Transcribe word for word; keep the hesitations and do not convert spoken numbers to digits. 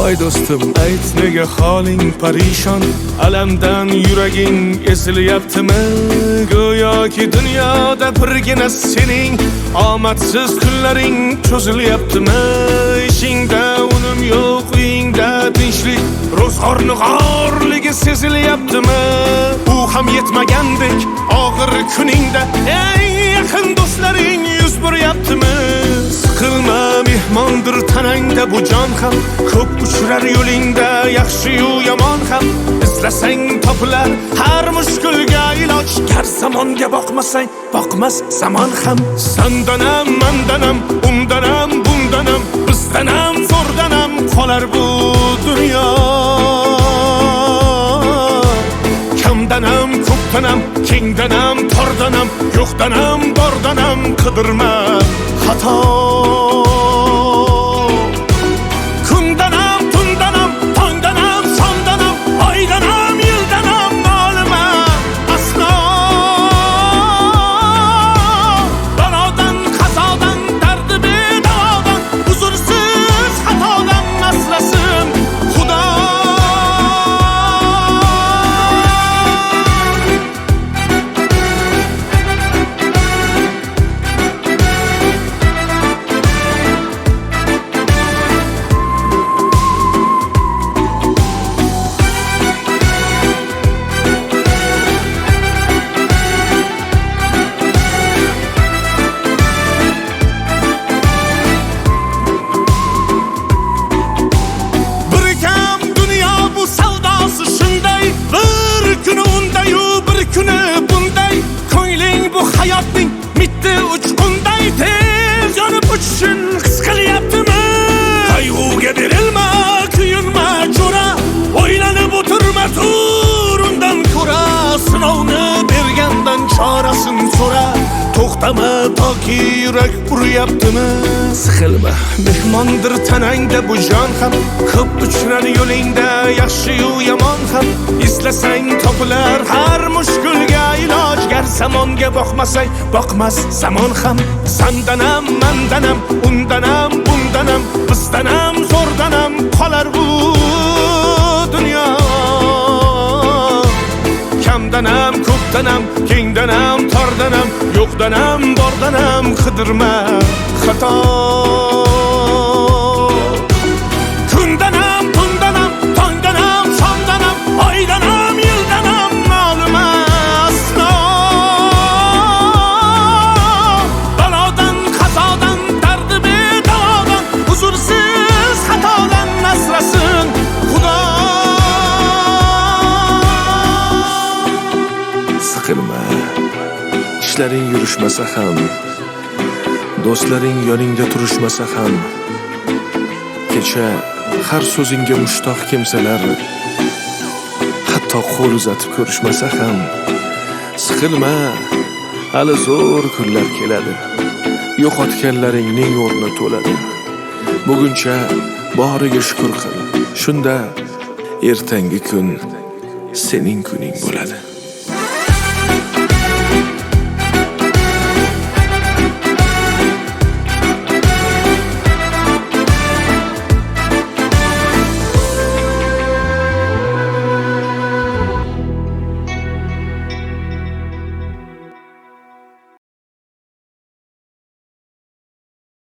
voy do'stim, ayt nega holing parishon, alamdan yuraging ezilyaptimi? Go'yoki dunyoda birgina sening omadsiz kunlaring cho'zilyaptimi? Ishingda unum yo'q, uyingda tinchlik, ro'zg'orni g'orligi sezilyaptimi? U ham yetmagandek og'ir kuningda eng yaqin do'stlaring yuz buryaptimi? Siqilma, mehmondir tanangda bu jon ham, ko'p uchrar yo'lingda yaxshi-yu yomon ham. Izlasang topilar har mushkulga iloj, gar zamonga boqmasang boqmas zamon ham. Sandanam, mandanam, undanam, bundanam, bizdanam, zo'rdanam qolar bu dunyo. Kamdanam, ko'pdanam, kengdanam, tordanam, yo'qdanam, bordanam qidirma xato. Kundanam, tundanam, tongdanam, shomdanam, oydanam, yildanam nolima aslo. Balodan, qazodan, dardi bedavodan, huzursiz xatodan asrasin Xudo. Hayotning mitti uchqunday tez yonib uchishun his qilyaptimi? Qayg'uga berilma, kuyinma jo'ra, o'ylanib o'tirma, tur undan ko'ra. Sinovni bergandan chorasin so'ra, to'xtama toki yurak uryaptimi? Siqilma, mehmondir tanangda bu jon ham, ko'p uchrar yo'lingda yaxshi-yu yomon ham. Izlasang topilar har mushkulga iloj, gar zamonga boqmasang boqmas zamon ham. Sandanam, mandanam, undanam, bundanam, bizdanam, zo'rdanam qolar bu dunyo. Kamdanam, ko'pdanam, kengdanam, tordanam, yo'qdanam, bordanam qidirma xato. Kundanam, tundanam, tongdanam, shomdanam, oydanam, yildanam nolima aslo. Balodan, qazodan, dardi bedavodan, huzursiz xatodan asrasin Xudo. Siqilma, ishlaring yurishmasa ham, do'stlaring yoningda turishmasa ham, kecha har so'zingga mushtoq kimsalar hatto qo'l uzatib ko'rishmasa ham. Siqilma, hali zo'r kunlar keladi, yo'qotganlaringning o'rni to'ladi. Buguncha boriga shukr qil, shunda ertangi kun sening kuning bo'ladi.